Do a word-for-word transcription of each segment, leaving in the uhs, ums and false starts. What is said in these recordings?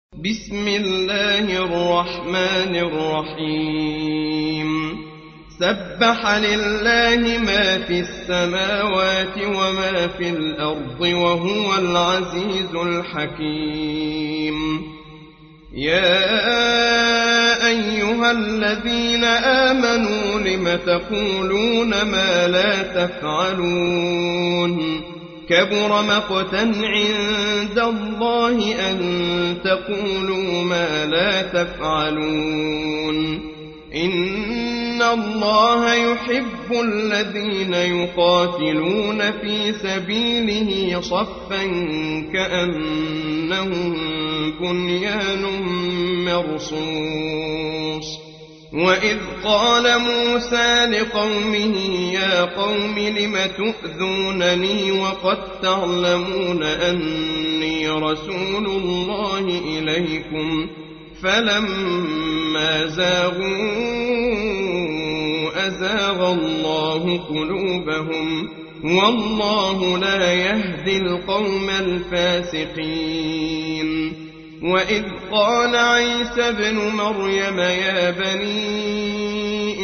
بسم الله الرحمن الرحيم سبح لله ما في السماوات وما في الأرض وهو العزيز الحكيم يا أيها الذين آمنوا لم تقولون ما لا تفعلون كبر مقتا عند الله أن تقولوا ما لا تفعلون إن الله يحب الذين يقاتلون في سبيله صفا كأنهم بنيان مرصوص وإذ قال موسى لقومه يا قوم لم تؤذونني وقد تعلمون أني رسول الله إليكم فلما زاغوا أزاغ الله قلوبهم والله لا يهدي القوم الفاسقين وإذ قال عيسى ابن مريم يا بني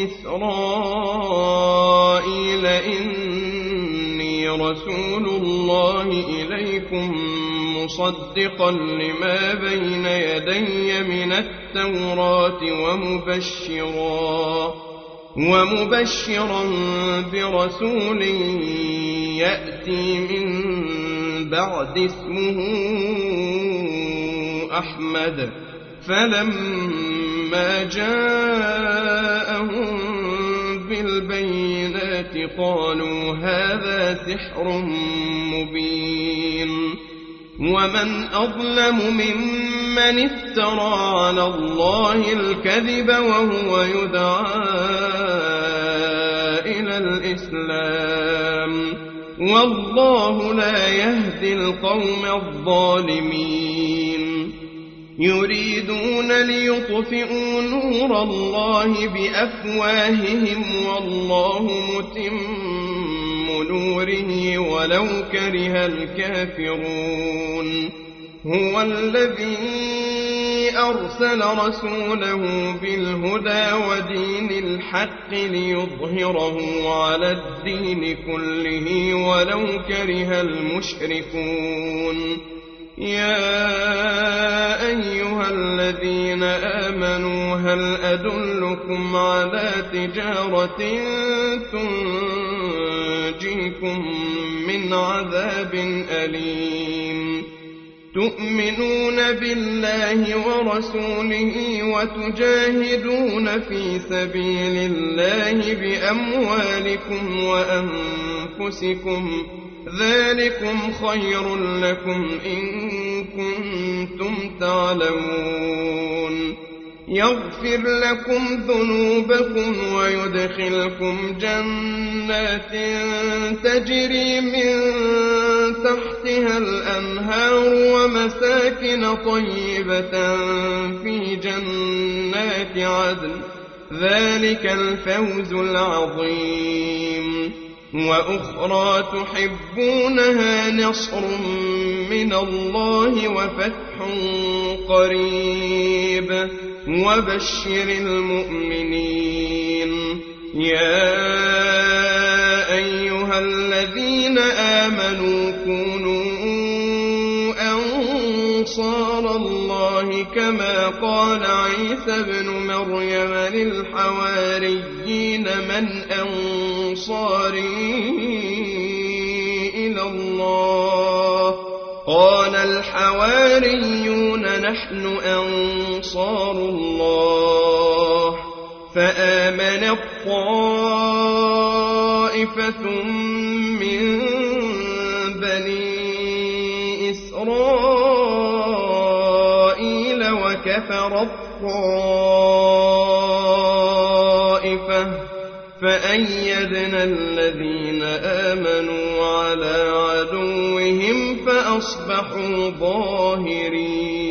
إسرائيل إني رسول الله إليكم مصدقا لما بين يدي من التوراة ومبشرا ومبشرا برسول يأتي من بعد اسمه أحمد فلما جاءهم بالبينات قالوا هذا سحر مبين ومن أظلم ممن افترى على الله الكذب وهو يدعى إلى الإسلام والله لا يهدي القوم الظالمين يريدون ليطفئوا نور الله بأفواههم والله متم نوره ولو كره الكافرون هو الذي أرسل رسوله بالهدى ودين الحق ليظهره على الدين كله ولو كره المشركون يا أيها الذين آمنوا هل أدلكم على تجارة تنجيكم من عذاب أليم تؤمنون بالله ورسوله وتجاهدون في سبيل الله بأموالكم وأنفسكم ذلكم خير لكم إن كنتم تعلمون يغفر لكم ذنوبكم ويدخلكم جنات تجري من تحتها الأنهار ومساكن طيبة في جنات عدن ذلك الفوز العظيم وأخرى تحبونها نصر من الله وفتح قريب وبشر المؤمنين يا أيها الذين آمنوا كونوا أنصار الله كما قال عيسى ابن مريم للحواريين من أنصاري إلى الله قال الحواريون نحن أنصار الله فآمنت طائفة من بني إسرائيل وكفرت طائفة فأيدنا الذين آمنوا على عدوهم فأصبحوا ظاهرين